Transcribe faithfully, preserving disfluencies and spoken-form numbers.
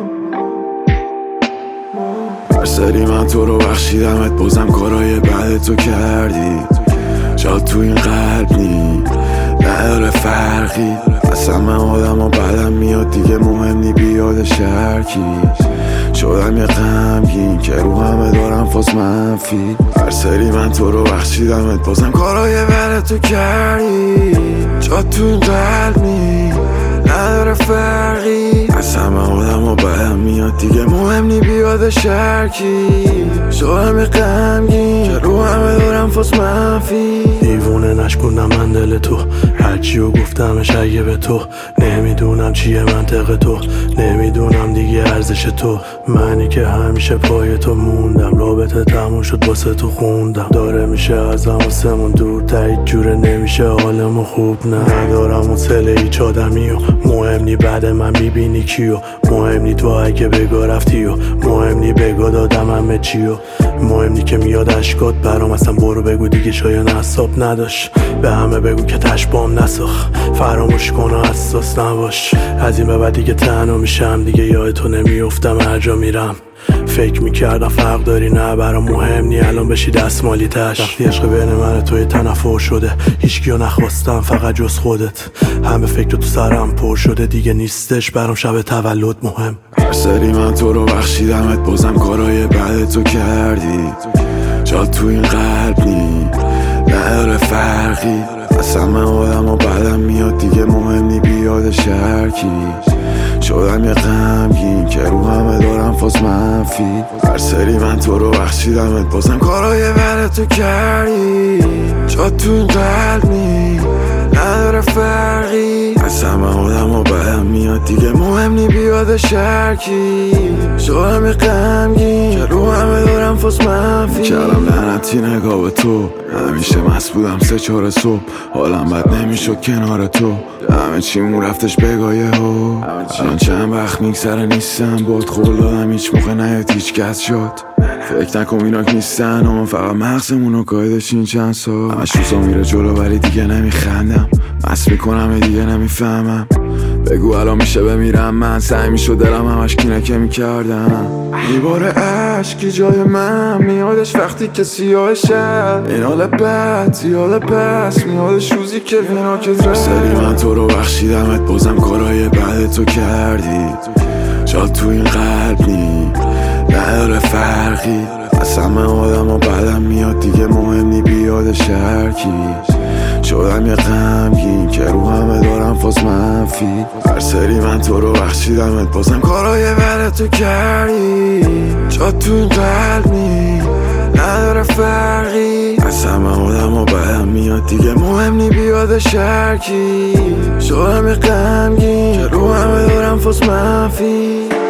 هر سری من تو رو بخشیدمت، بازم کارای بعد تو کردی. جا تو این قلب نی نداره فرقی. اصلا من آدم و بعدم میاد دیگه مهم نی بیاد شرکی. شدم یه غمگین که رو همه دارم فاز منفی. هر سری من تو رو بخشیدمت، بازم کارای بعد تو کردی. جا تو این قلب نی نداره فرقی. اصلا من آدم و بعدم میاد دیگه مهم نی بیاد شرکی. شدم یه غمگین که رو همه دارم فاز منفی. دیوونه نشکنم من دل تو، هرچیو گفتمش اگه به تو. نمیدونم چیه منطق تو، نمیدونم دیگه ارزش تو. منی که همیشه پای تو موندم، رابطه تموم شد واسه تو خوندم. داره میشه ازم واسمون دورتر، هیچ جوره نمیشه حالمو خوب. نه ندارم حوصله هیچ آدمیو، مهم نی بعد من میبینی کیو. مهم نی تو اگه بگا رفتیو، مهم نی بگا دادم همه چیو. مهم نی که میاد اشکات برام، اصلا برو بگو دیگه شایان حساب نداشت. به همه بگو که تشبام نساخ، فراموش کن و حساس نباش. از این به بعد دیگه تنها میشم، دیگه یاد تو نمیافتم هر جا میرم. فکر میکردم فرق داری، نه برام مهم نی الان بشی دستمالی تش. وقتی عشق بین من توی تنفر شده، هیچکیو نخواستم فقط جز خودت. همه فکر تو سرم پر شده، دیگه نیستش برام شب تولد مهم. هر سری من تو رو بخشیدمت، بازم کارای بعد تو کردی. جا تو این قلب نی نداره فرقی. اصلا من آدم و بعدم میاد دیگه مهم نی بیاد شرکی. شدم یه غمگین که رو همه دارم فاز منفی. هر سری من تو رو بخشیدمت، بازم کارای بعد تو کردی. جا تو این قلب نی نداره فرقی. اصلا من آدم و بعدم میاد دیگه مهم نی بیاد شرکی. شدم یه غمگین که رو همه دارم فاز منفی. کردم لعنتی نگاه به تو، همیشه مست بودم سه چهار صبح. حالم بد نمیشد کنار تو، همه چیمون رفتش بگایه ها. الان چند وقت میگذره نیستم باد، خول دادم هیچ موقع نیاد هیچ کس شد. فکر نکن ایناک نیستن، اما فقط مغزمونو قایدش این چند سال. همش روزا میره جلو ولی دیگه نمیخندم، مست میکنم دیگه نمیفهمم. بگو الان میشه بمیرم من، سعی میشد دلم همش کینه که میکردم. میباره عشقی جای من، میادش وقتی که سیاه شد. این حال بد یاد پس میادش روزی که وینا که زد. سری من تو رو بخشیدمت، بازم کارای بعد تو کردی. جا تو این قلب نی نداره فرقی. اصلا من آدم و بعدم میاد دیگه مهم نی بیاد شرکی. شدم یه غمگین که رو همه دارم فاز منفی. هر سری من تو رو بخشیدمت، بازم کارای بعد تو کردی. جا تو این قلب نی نداره فرقی. اصلا من آدم و بعدم میاد دیگه مهم نی بیاد شرکی. شدم یه غمگین که رو همه دارم فاز منفی.